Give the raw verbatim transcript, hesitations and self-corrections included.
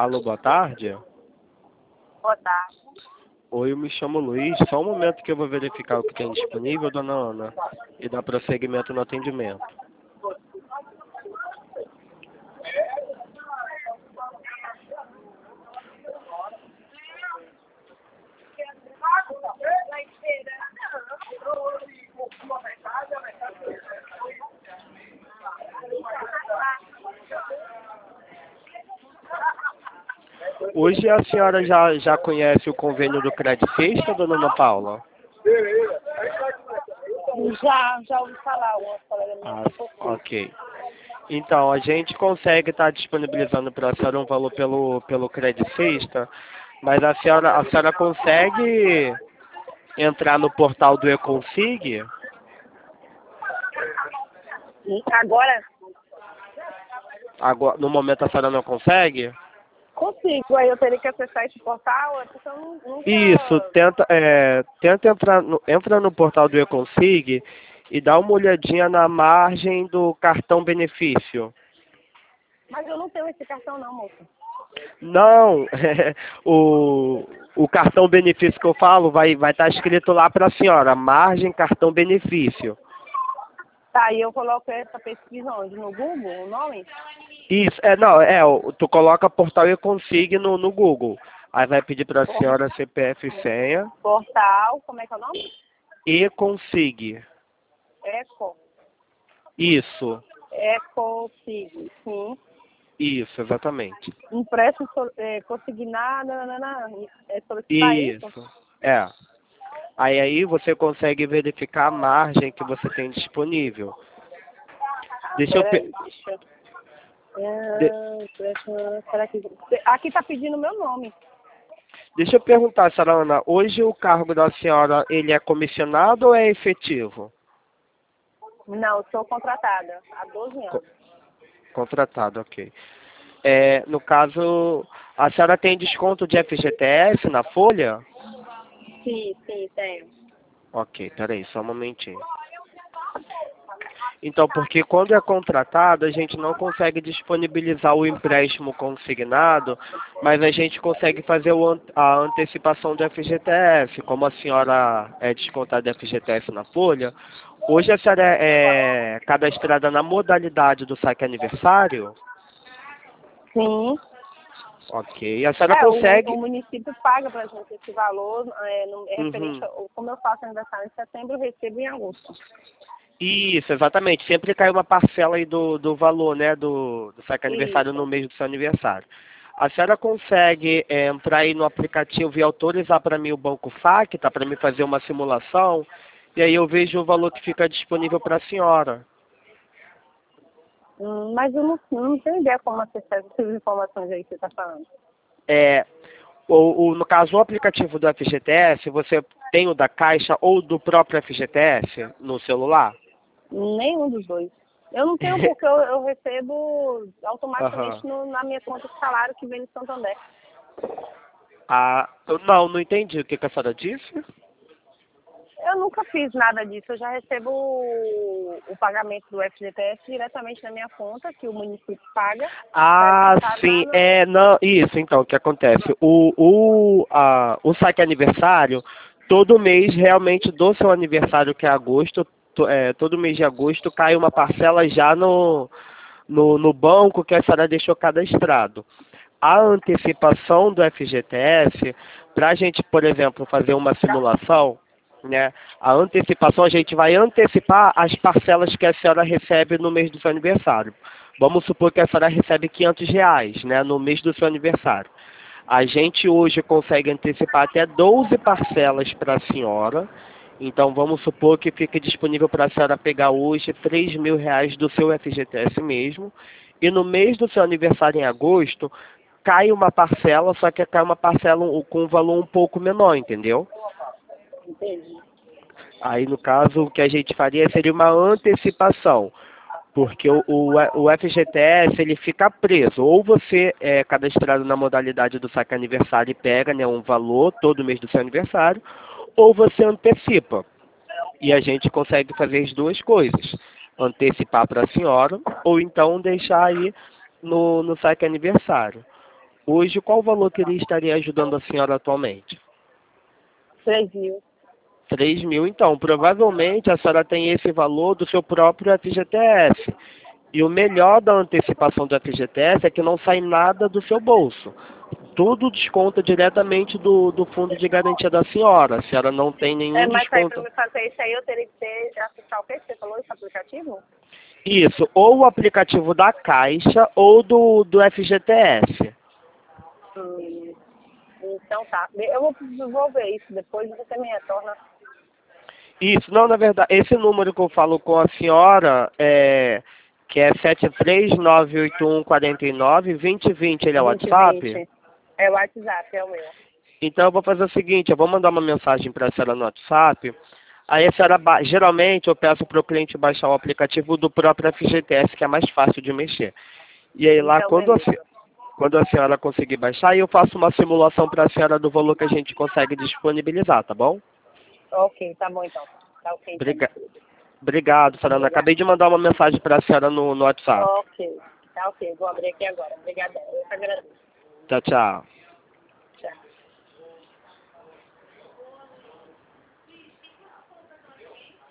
Alô, boa tarde. Boa tarde. Oi, eu me chamo Luiz. Só um momento que eu vou verificar o que tem disponível, dona Ana, e dar prosseguimento no atendimento. Hoje a senhora já, já conhece o convênio do Credit Sexta, dona Ana Paula? Já, já ouvi falar, uma colega minha. Ah, ok. Então, a gente consegue estar disponibilizando para a senhora um valor pelo, pelo Credit Sexta, mas a senhora, a senhora consegue entrar no portal do Econsig? Agora, Agora, no momento a senhora não consegue? consigo. Aí eu teria que acessar esse portal, é porque eu não, nunca... Isso, tenta, é, tenta entrar no, entra no portal do Econsig e dá uma olhadinha na margem do cartão benefício. Mas eu não tenho esse cartão não, moça. Não, o, o cartão benefício que eu falo vai vai estar escrito lá para a senhora, margem cartão benefício. Tá, e eu coloco essa pesquisa onde? No Google, o nome? Isso, é, não, é, o- tu coloca portal Econsig no, no Google. Aí vai pedir para a senhora C P F e senha. Portal, como é que é o nome? Econsig. Eco. Isso, Ecosig, sim. isso, exatamente. Impresso, so- é, consignado, nanana, é solicitar isso? Isso, é. Aí aí você consegue verificar a margem que você tem disponível. Deixa eu... Peraí, Pe... deixa eu... de- Ah, deixa- será que... Aqui tá pedindo meu nome. Deixa eu perguntar, senhora Ana, hoje o cargo da senhora, ele é comissionado ou é efetivo? Não, sou contratada há doze Co- anos. Contratado, ok. É, no caso, a senhora tem desconto de F G T S na folha? Sim, sim, tenho. Ok, peraí, só um momentinho. Então, porque quando é contratado, a gente não consegue disponibilizar o empréstimo consignado, mas a gente consegue fazer o an- a antecipação do F G T S. Como a senhora é descontada de F G T S na folha, hoje a senhora é, é cadastrada na modalidade do saque aniversário? Sim. Ok. A senhora É, o, mu- consegue... o município paga pra gente esse valor, é, no, é referente, Uhum. ao, como eu faço aniversário em setembro, eu recebo em agosto. Isso, exatamente. Sempre cai uma parcela aí do, do valor, né, do, do saque aniversário no Isso. mês do seu aniversário. A senhora consegue é, entrar aí no aplicativo e autorizar para mim o Banco F A Q, tá? Para mim fazer uma simulação, e aí eu vejo o valor que fica disponível para a senhora. Hum, mas eu não, não tenho ideia como acessar essas informações aí que você está falando. É, o, o, no caso, o aplicativo do F G T S, você tem o da Caixa ou do próprio F G T S no celular? Nenhum dos dois. Eu não tenho porque eu, eu recebo automaticamente Aham. no, na minha conta de salário que vem de Santander. Ah, eu- não, não entendi o que, que a senhora disse. Eu nunca fiz nada disso. Eu já recebo o, o pagamento do F G T S diretamente na minha conta, que o município paga. Ah, Tá lá sim, no... é, não, isso, então, o que acontece? O, o, a, o saque aniversário, todo mês, realmente, do seu aniversário, que é agosto, to- é, todo mês de agosto, cai uma parcela já no, no, no banco que a senhora deixou cadastrado. A antecipação do F G T S, para a gente, por exemplo, fazer uma simulação, né? A antecipação, a gente vai antecipar as parcelas que a senhora recebe no mês do seu aniversário. Vamos supor que a senhora recebe quinhentos reais, né, no mês do seu aniversário. A gente hoje consegue antecipar até doze parcelas para a senhora. Então, vamos supor que fique disponível para a senhora pegar hoje três mil reais do seu F G T S mesmo. E no mês do seu aniversário, em agosto, cai uma parcela, só que cai uma parcela um- com um valor um pouco menor, entendeu? Entendi. Aí, no caso, o que a gente faria seria uma antecipação, porque o, o, o F G T S ele fica preso. Ou você é cadastrado na modalidade do saque aniversário e pega, né, um valor todo mês do seu aniversário, ou você antecipa. E a gente consegue fazer as duas coisas. Antecipar para a senhora, ou então deixar aí no, no saque aniversário. hoje, qual o valor que ele estaria ajudando a senhora atualmente? três mil. três mil, então, provavelmente a senhora tem esse valor do seu próprio F G T S. E o melhor da antecipação do F G T S é que não sai nada do seu bolso. Tudo desconta diretamente do, do fundo de garantia da senhora. A senhora não tem nenhum É, mas aí desconto. para me fazer isso aí eu teria que ter, acessar o que você falou, esse aplicativo? Isso, ou o aplicativo da Caixa ou do, do F G T S. Hum, então tá. Eu vou, vou ver isso depois e você me retorna. Isso, não, na verdade, esse número que eu falo com a senhora, é, que é sete três nove oito um quatro nove dois zero dois zero, ele é o WhatsApp? vinte. É o WhatsApp, é o meu. Então eu vou fazer o seguinte, eu vou mandar uma mensagem para a senhora no WhatsApp. Aí a senhora, ba- geralmente eu peço para o cliente baixar o aplicativo do próprio F G T S, que é mais fácil de mexer. E aí lá, Então, quando a, beleza. se- quando a senhora conseguir baixar, aí eu faço uma simulação para a senhora do valor que a gente consegue disponibilizar, tá bom? Ok, tá bom então. Tá ok então. Obriga- Obrigado, Fernanda. Obrigada. Acabei de mandar uma mensagem para a senhora no, no WhatsApp. Ok, tá ok. Vou abrir aqui agora. Obrigada. Eu que agradeço. Tchau, tchau.